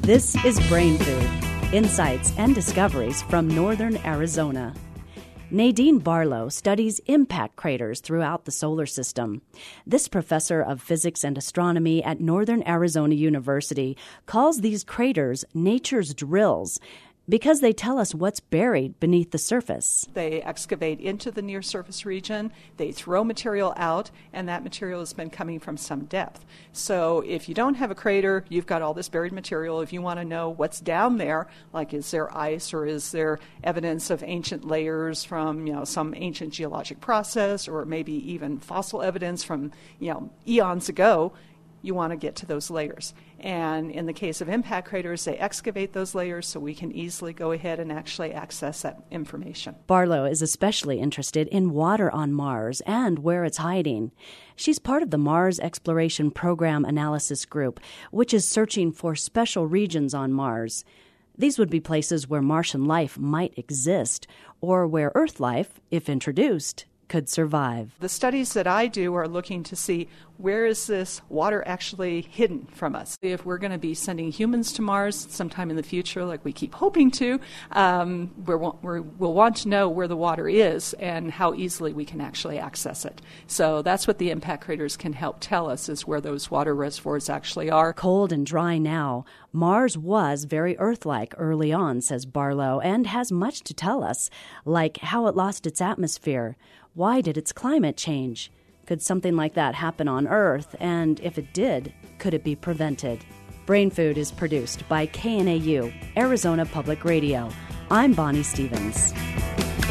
This is Brain Food, insights and discoveries from northern Arizona. Nadine Barlow studies impact craters throughout the solar system. This professor of physics and astronomy at Northern Arizona University calls these craters nature's drills because they tell us what's buried beneath the surface. They excavate into the near-surface region, they throw material out, and that material has been coming from some depth. So if you don't have a crater, you've got all this buried material. If you want to know what's down there, like is there ice or is there evidence of ancient layers from some ancient geologic process, or maybe even fossil evidence from eons ago, you want to get to those layers. And in the case of impact craters, they excavate those layers so we can easily go ahead and actually access that information. Barlow is especially interested in water on Mars and where it's hiding. She's part of the Mars Exploration Program Analysis Group, which is searching for special regions on Mars. These would be places where Martian life might exist, or where Earth life, if introduced, could survive. The studies that I do are looking to see where is this water actually hidden from us. If we're going to be sending humans to Mars sometime in the future, like we keep hoping to, we'll want to know where the water is and how easily we can actually access it. So that's what the impact craters can help tell us, is where those water reservoirs actually are. Cold and dry now, Mars was very Earth-like early on, says Barlow, and has much to tell us, like how it lost its atmosphere. Why did its climate change? Could something like that happen on Earth? And if it did, could it be prevented? Brain Food is produced by KNAU, Arizona Public Radio. I'm Bonnie Stevens.